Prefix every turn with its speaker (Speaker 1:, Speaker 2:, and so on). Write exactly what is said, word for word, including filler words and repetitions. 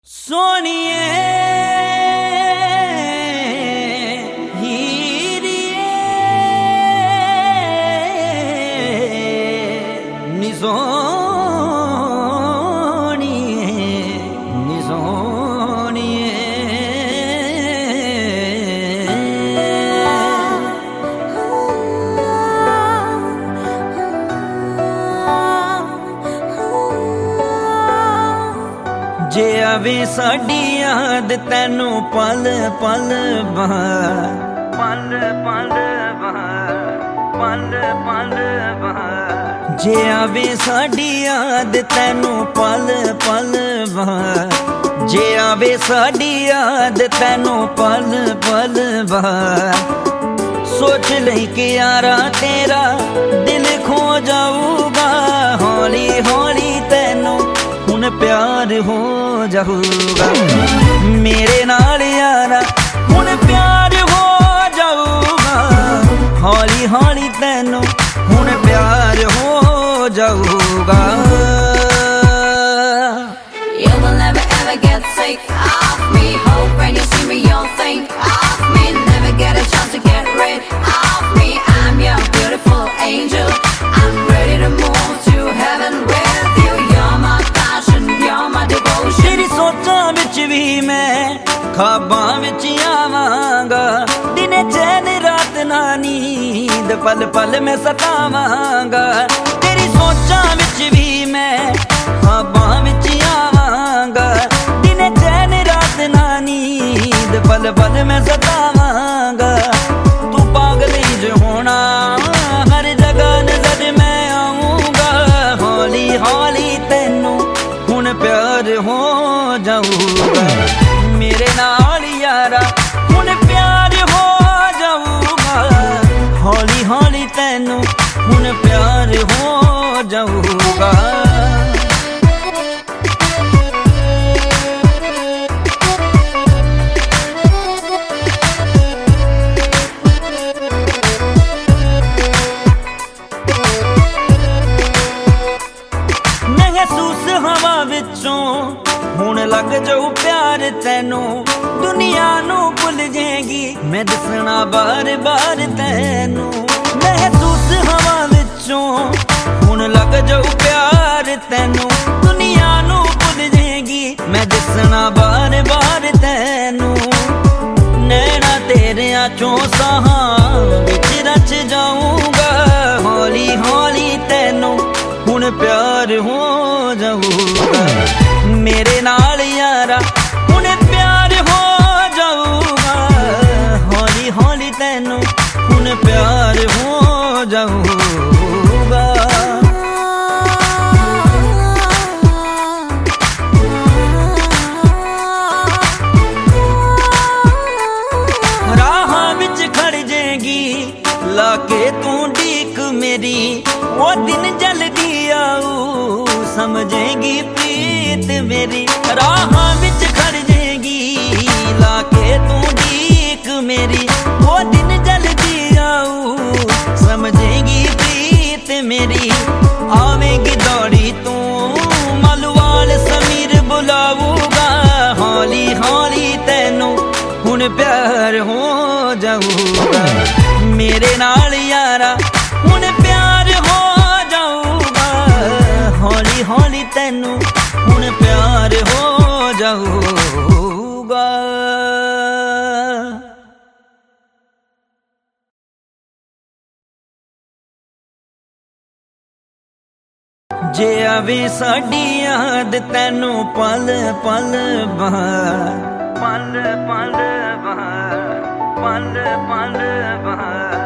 Speaker 1: सोनिए हीरिए नी सोनिए नी सोनिए जे आवे साडी याद तैनू पल पल बार पल पल बार पल पल बार जे आवे साडी याद तैनू पल पल बार जे आवे साडी याद तैनू पल पल बार सोच ले के यारा तेरा दिल खो जाऊगा हौली हौली तैनू हुण प्यार हो जाऊगा मेरे नाल यारा हुण प्यार हो जाऊगा हौली हौली तैनू हुण प्यार हो जाऊगा
Speaker 2: You will never ever get sick of me. Hope when you see me you'll think of me. Never get a chance to get rid of me. I'm your beautiful angel. I'm ready to move to heaven with you. You're my passion, you're my devotion.
Speaker 1: तेरी सोचां विच भी मैं ख्वाबां विच आवांगा दिने चैन रात ना नींद पल पल मैं सतावांगा तेरी सोचां विच भी मैं ख्वाबां विच आवांगा दिने चैन रात ना नींद पल पल मैं सतावांगा तू पागल ही जो होना हर जगह नजर मैं आऊंगा हौली हौली तैनू हुण प्यार हो जाऊगा मेरे नाल यारा हुण प्यार हो जाऊगा हौली हौली तैनू हुण प्यार हो जाऊगा महसूस हवा विचों हुण लग जाऊ प्यार तैनू दुनिया नू भुल जाएगी मैं दसना बार बार तैनू महसूस हवा विचों हुण लग जाऊ प्यार तैनू दुनिया नू भुल जाएगी मैं दसना बार बार तैनू नैना तेरे चों साहां विच रच जाऊंगा हौली हौली तैनू हुण प्यार हो जाऊगा मेरे नाल यारा हुण प्यार हो जाऊगा हौली हौली तैनू हुण प्यार हो जाऊगा राहां विच खड़ जाएगी लाके तू डीक मेरी वो दिन जल्दी आऊ समझेगी प्रीत मेरी राहां विच खड़ जाएगी लाके तू डीक मेरी वो दिन जल्दी आऊ समझेगी प्रीत मेरी आवेगी दौड़ी तू मालूवाल समीर बुलाऊगा हौली हौली तैनू हुण प्यार हो जाऊगा मेरे नाल यारा हुण प्यार हो जाऊगा हौली हौली तैनू हुण प्यार हो जाऊगा। जे आवे साडी याद तैनू पल पल बार पल पल बार पल पल बार